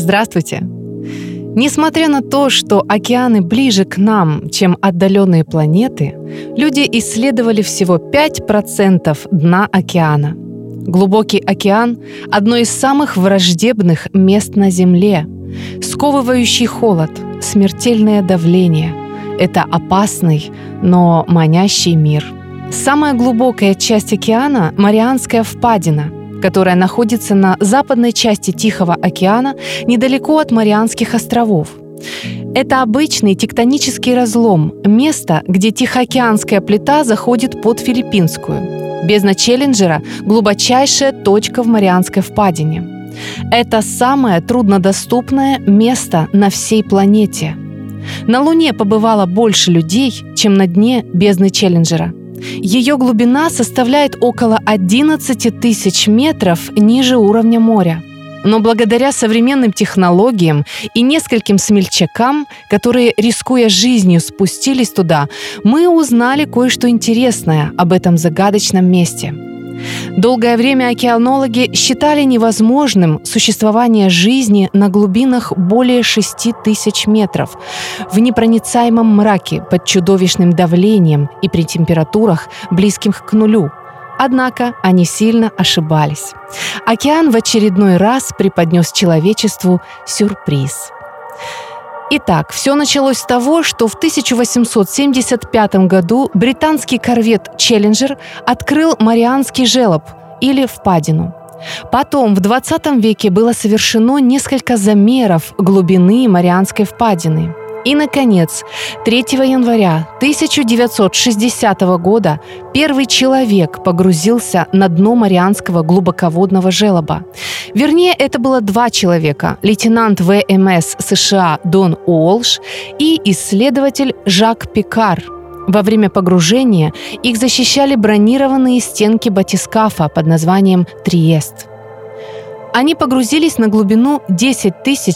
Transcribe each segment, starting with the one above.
Здравствуйте! Несмотря на то, что океаны ближе к нам, чем отдаленные планеты, люди исследовали всего 5% дна океана. Глубокий океан – одно из самых враждебных мест на Земле. Сковывающий холод, смертельное давление – это опасный, но манящий мир. Самая глубокая часть океана – Марианская впадина, которая находится на западной части Тихого океана, недалеко от Марианских островов. Это обычный тектонический разлом, место, где Тихоокеанская плита заходит под Филиппинскую. Бездна Челленджера – глубочайшая точка в Марианской впадине. Это самое труднодоступное место на всей планете. На Луне побывало больше людей, чем на дне бездны Челленджера. Ее глубина составляет около 11 тысяч метров ниже уровня моря. Но благодаря современным технологиям и нескольким смельчакам, которые, рискуя жизнью, спустились туда, мы узнали кое-что интересное об этом загадочном месте. Долгое время океанологи считали невозможным существование жизни на глубинах более 6 тысяч метров, в непроницаемом мраке под чудовищным давлением и при температурах, близких к нулю. Однако они сильно ошибались. Океан в очередной раз преподнес человечеству сюрприз. Итак, все началось с того, что в 1875 году британский корвет «Челленджер» открыл Марианский желоб, или впадину. Потом, в 20 веке, было совершено несколько замеров глубины Марианской впадины. И, наконец, 3 января 1960 года первый человек погрузился на дно Марианского глубоководного желоба. Вернее, это было 2 человека – лейтенант ВМС США Дон Уолш и исследователь Жак Пикар. Во время погружения их защищали бронированные стенки батискафа под названием «Триест». Они погрузились на глубину 10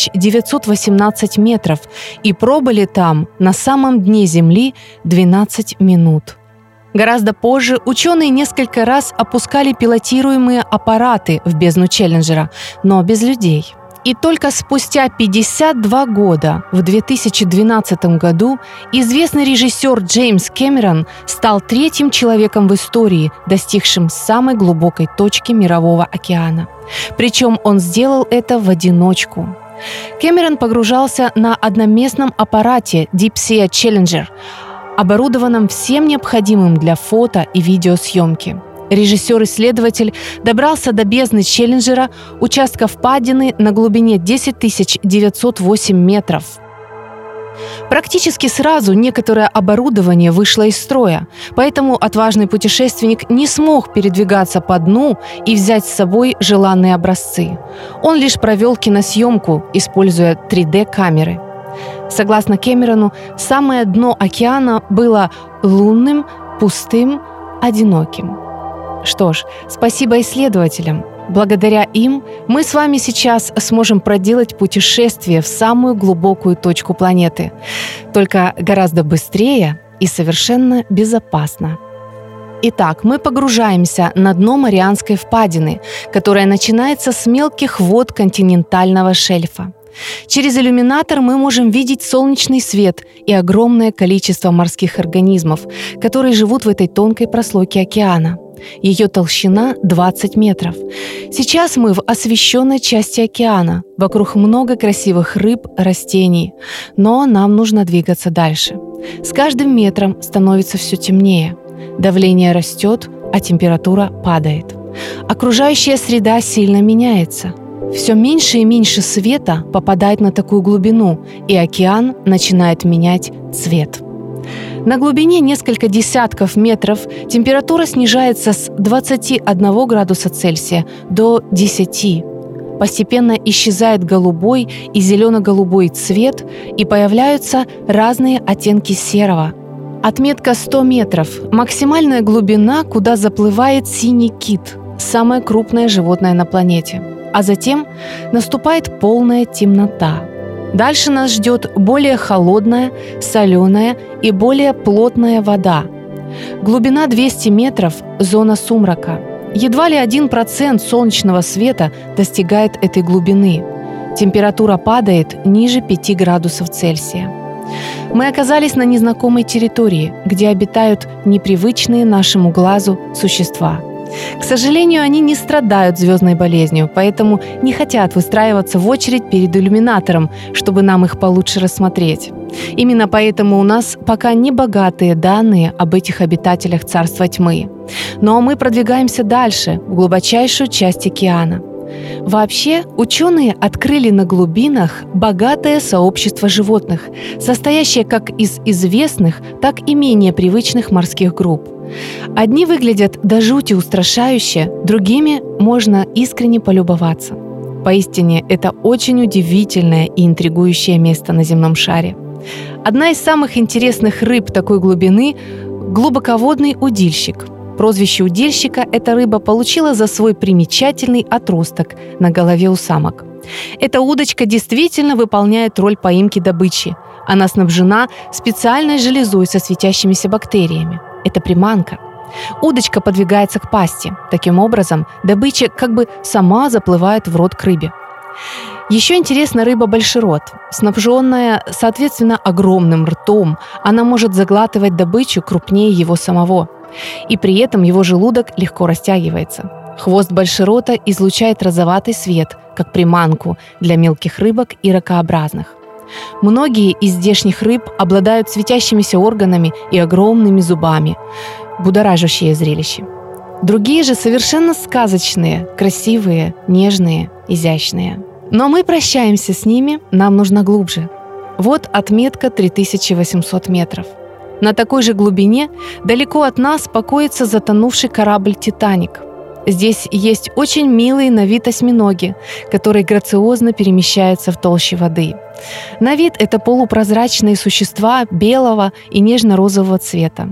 918 метров и пробыли там, на самом дне Земли, 12 минут. Гораздо позже ученые несколько раз опускали пилотируемые аппараты в бездну Челленджера, но без людей. И только спустя 52 года, в 2012 году, известный режиссер Джеймс Кэмерон стал 3-м человеком в истории, достигшим самой глубокой точки Мирового океана. Причем он сделал это в одиночку. Кэмерон погружался на одноместном аппарате Deep Sea Challenger, оборудованном всем необходимым для фото и видеосъемки. Режиссер-исследователь добрался до бездны Челленджера, участка впадины на глубине 10 908 метров. Практически сразу некоторое оборудование вышло из строя, поэтому отважный путешественник не смог передвигаться по дну и взять с собой желанные образцы. Он лишь провел киносъемку, используя 3D-камеры. Согласно Кэмерону, самое дно океана было лунным, пустым, одиноким. Что ж, спасибо исследователям. Благодаря им мы с вами сейчас сможем проделать путешествие в самую глубокую точку планеты. Только гораздо быстрее и совершенно безопасно. Итак, мы погружаемся на дно Марианской впадины, которая начинается с мелких вод континентального шельфа. Через иллюминатор мы можем видеть солнечный свет и огромное количество морских организмов, которые живут в этой тонкой прослойке океана. Ее толщина 20 метров. Сейчас мы в освещенной части океана. Вокруг много красивых рыб, растений. Но нам нужно двигаться дальше. С каждым метром становится все темнее. Давление растет, а температура падает. Окружающая среда сильно меняется. Все меньше и меньше света попадает на такую глубину, и океан начинает менять цвет. На глубине несколько десятков метров температура снижается с 21 градуса Цельсия до 10. Постепенно исчезает голубой и зелено-голубой цвет, и появляются разные оттенки серого. Отметка 100 метров – максимальная глубина, куда заплывает синий кит, самое крупное животное на планете. А затем наступает полная темнота. Дальше нас ждет более холодная, соленая и более плотная вода. Глубина 200 метров – зона сумрака. Едва ли 1% солнечного света достигает этой глубины. Температура падает ниже 5 градусов Цельсия. Мы оказались на незнакомой территории, где обитают непривычные нашему глазу существа. К сожалению, они не страдают звездной болезнью, поэтому не хотят выстраиваться в очередь перед иллюминатором, чтобы нам их получше рассмотреть. Именно поэтому у нас пока не богатые данные об этих обитателях царства тьмы. Но мы продвигаемся дальше, в глубочайшую часть океана. Вообще, ученые открыли на глубинах богатое сообщество животных, состоящее как из известных, так и менее привычных морских групп. Одни выглядят до жути устрашающе, другими можно искренне полюбоваться. Поистине, это очень удивительное и интригующее место на земном шаре. Одна из самых интересных рыб такой глубины – глубоководный удильщик. Прозвище удильщика эта рыба получила за свой примечательный отросток на голове у самок. Эта удочка действительно выполняет роль поимки добычи. Она снабжена специальной железой со светящимися бактериями. Это приманка. Удочка подвигается к пасти. Таким образом, добыча как бы сама заплывает в рот к рыбе. Еще интересна рыба-большерот. Снабженная, соответственно, огромным ртом, она может заглатывать добычу крупнее его самого. И при этом его желудок легко растягивается. Хвост большерота излучает розоватый свет, как приманку для мелких рыбок и ракообразных. Многие из здешних рыб обладают светящимися органами и огромными зубами. Будоражащее зрелище. Другие же совершенно сказочные, красивые, нежные, изящные. Но мы прощаемся с ними, нам нужно глубже. Вот отметка 3800 метров. На такой же глубине далеко от нас покоится затонувший корабль «Титаник». Здесь есть очень милые на вид осьминоги, которые грациозно перемещаются в толще воды. На вид это полупрозрачные существа белого и нежно-розового цвета.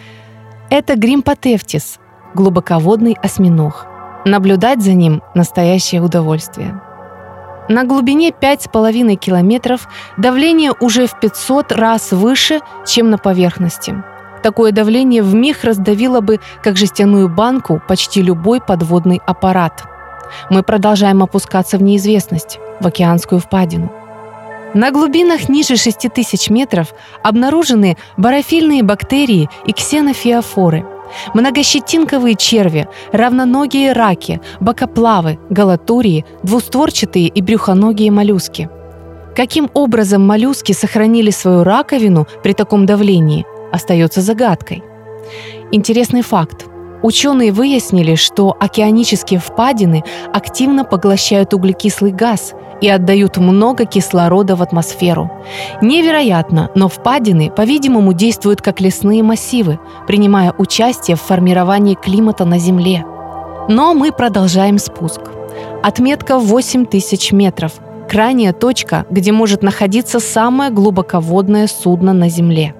Это гримпотефтис, глубоководный осьминог. Наблюдать за ним – настоящее удовольствие. На глубине 5,5 километров давление уже в 500 раз выше, чем на поверхности. Такое давление вмиг раздавило бы, как жестяную банку, почти любой подводный аппарат. Мы продолжаем опускаться в неизвестность, в океанскую впадину. На глубинах ниже 6000 метров обнаружены барофильные бактерии и ксенофиофоры, многощетинковые черви, равноногие раки, бокоплавы, галатурии, двустворчатые и брюхоногие моллюски. Каким образом моллюски сохранили свою раковину при таком давлении, остается загадкой. Интересный факт. Ученые выяснили, что океанические впадины активно поглощают углекислый газ и отдают много кислорода в атмосферу. Невероятно, но впадины, по-видимому, действуют как лесные массивы, принимая участие в формировании климата на Земле. Но мы продолжаем спуск. Отметка 8000 метров – крайняя точка, где может находиться самое глубоководное судно на Земле.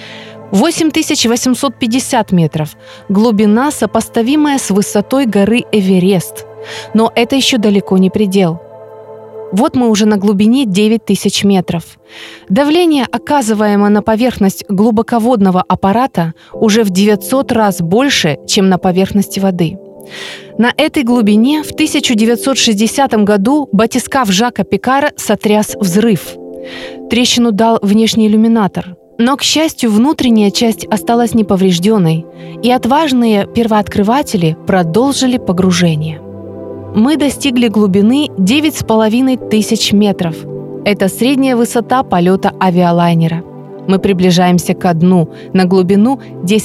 8850 метров – глубина, сопоставимая с высотой горы Эверест. Но это еще далеко не предел. Вот мы уже на глубине 9000 метров. Давление, оказываемое на поверхность глубоководного аппарата, уже в 900 раз больше, чем на поверхности воды. На этой глубине в 1960 году батискаф Жака Пикара сотряс взрыв. Трещину дал внешний иллюминатор. Но, к счастью, внутренняя часть осталась неповрежденной, и отважные первооткрыватели продолжили погружение. Мы достигли глубины 9500 метров. Это средняя высота полета авиалайнера. Мы приближаемся ко дну на глубину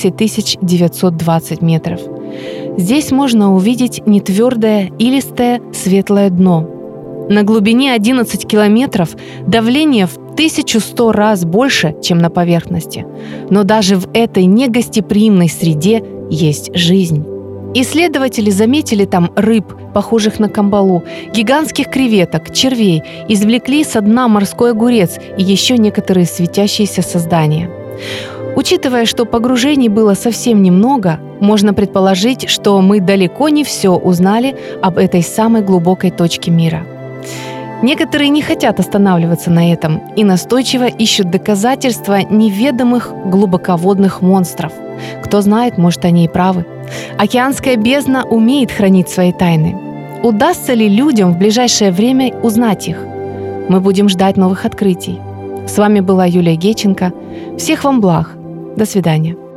10920 метров. Здесь можно увидеть нетвердое, илистое, светлое дно. На глубине 11 километров давление в 1100 раз больше, чем на поверхности. Но даже в этой негостеприимной среде есть жизнь. Исследователи заметили там рыб, похожих на камбалу, гигантских креветок, червей, извлекли со дна морской огурец и еще некоторые светящиеся создания. Учитывая, что погружений было совсем немного, можно предположить, что мы далеко не все узнали об этой самой глубокой точке мира. Некоторые не хотят останавливаться на этом и настойчиво ищут доказательства неведомых глубоководных монстров. Кто знает, может, они и правы. Океанская бездна умеет хранить свои тайны. Удастся ли людям в ближайшее время узнать их? Мы будем ждать новых открытий. С вами была Юлия Геченко. Всех вам благ. До свидания.